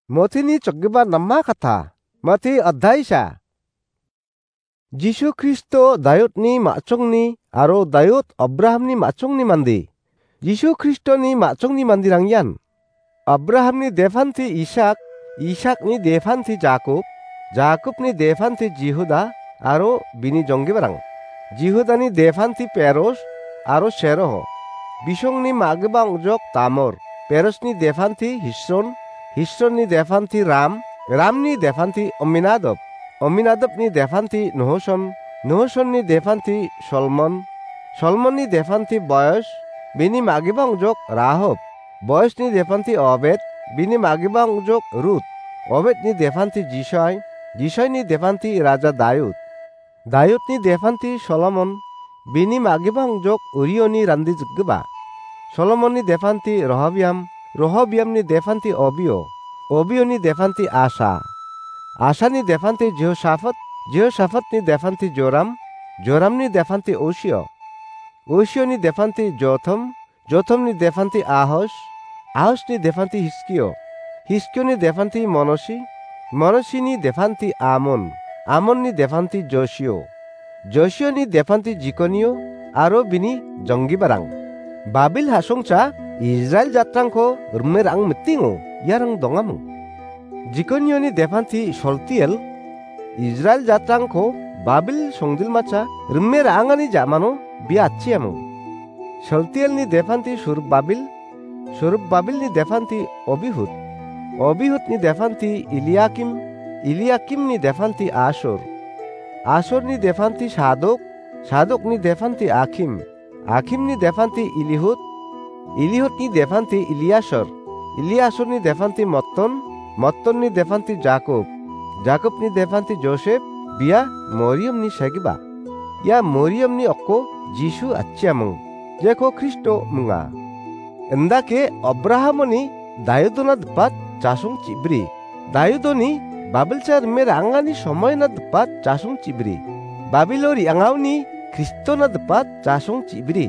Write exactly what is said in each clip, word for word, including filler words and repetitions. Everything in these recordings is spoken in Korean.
머티니 적기바 남마 같아. 머티 어다이샤. 지수 크리스토 다윗니 마총니 아로 다윗 어브라함니 마총니 만디. 지수 크리스토니 마총니 만디랑얀. 어브라함니 데판티 이삭, 이삭니 데판티 자콥, 자콥니 데판티 지후다 아로 비니 정기바랑. 지후다니 데판티 페로스 아로 세로호. 비숑니 마그방 우족 타모르. 페로스니 데판티 히스론, 히스론니 데판티 람, 람니 데판티 엄미나덥, 엄미나덥니 데판티 노호손, 노호손니 데판티 솔몬, 솔몬니 데판티 보여스, 비니 마기방 우족 라홉, 보여스니 데판티 오벳, 비니 마기방 우족 룻, 오벳니 데판티 지샤이, 지샤이니 데판티 라자 다윗, 다윗니 데판티 솔로몬, 비니 마기방 우족 우리오니 란디 즉그바, 솔로몬니 데판티 로하비암, 로하비암니 데판티 오비오, 오비오니 데판티 아사, 아사니 데판티 제호사밧, 제호사밧니 데판티 조람, 조람니 데판티 오시오, 오시오니 데판티 조텀, 조텀니 데판티 아호스, 아호스니 데판티 히스키오, 히스키오니 데판티 모노시, 모노시니 데판티 아몬, 아몬니 데판티 조시오, 조시오니 데판티 지코니오, 아로 비니 정기바랑. 바빌 하송차 이스라엘 자트랑코 르메랑 미팅오 야랑 동아무. 지코니오니 데판티 솔티엘 이스라엘 자트랑코 바빌 송딜마차 르메랑아니 자마노 비아치야무. 솔티엘니 데판티 수르바빌, 수르바빌니 데판티 오비훗, 오비훗니 데판티 일리아킴, 일리아킴니 데판티 아쇼르, 아쇼르니 데판티 사독, 사독니 데판티 아킴, 아킴니 데판티 일리훗, 일리훗니 데판티 일리아솔, 일리아솔니 데판티 못돈, 못돈니 데판티 자콥, 자콥니 데판티 조셉, 비아 모리엄니 샤기바. 야 모리엄니 없고 지수 아치아몽, 제코 크리스토 뭉아. 엔다케 어브라함니 다유도나 드팟 자송 찌브리, 다유도니 바벨차 르메랑아니 소모이나 드팟 자송 찌브리, 바빌로리 앙아우니 크리스토나 드팟 자송 찌브리.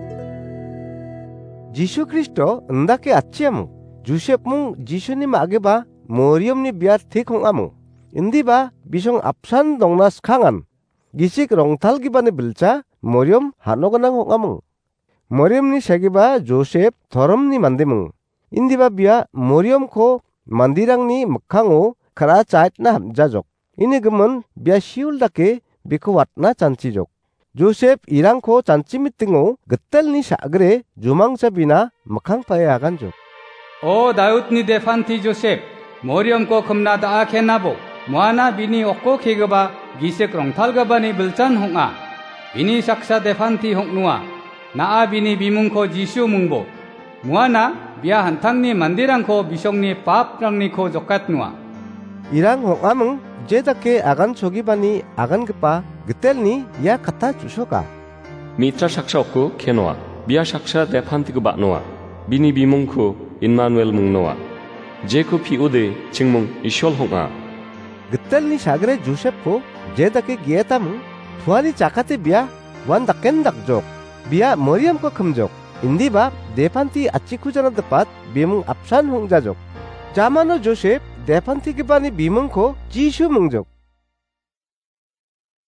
지수 크리스토 엔다케 아치아몽, 주셉몽 지수니 마게바 모리엄니 비아 테콩아몽. 인디바 비숑 앞산 동나스 캉안 기식 롱탈기바네 빌자 모리엄 하노가낭 홍아몽. 모리엄니 샤기바 조셉 더럼니 만데몽. 인디바 비아 모리엄코 만디랑니 먹캉오 카라 짜이트나 함자족. 이니 그먼 비아 시울다케 비코 왓나 잔치족. 조셉 이랑코 잔치 미팅오 그텔니 샤그레 주망자비나 먹캉파에 아간족. 오 다윗니 데판티 조셉 모리엄코 컴나다 아케나보 무아나 비니 옥고 케그바 기색 롱탈가바니 빌짠 홍아 비니 삭사 데판티 홍누아 나아 비니 비문코 지슈 뭉보 무아나 비아 한탕니 만디랑코 비숑니 밥랑니코 족갓누아. 이랑 홍아몽 제다케 아간 초기바니 아간 그빠 그텔니 야 카타 주쇼가. 미트라 삭사 옥고 케노아 비아 삭사 데판티 그바노아 비니 비문코 인마누엘 뭉노아 제코 피우데 칭몽 이쇼 홍아. 그텔니 샤그레 주셉코 제다케 기에타몽 투아니 자카테 비아 완다켄닥족 비아 머리엄코 컴족. 인디바 데판티 아치쿠자나 드팟 비몽 앞산 홍자족. 자마노 조셉 데판티 기바니 비몽코 지슈 뭉족.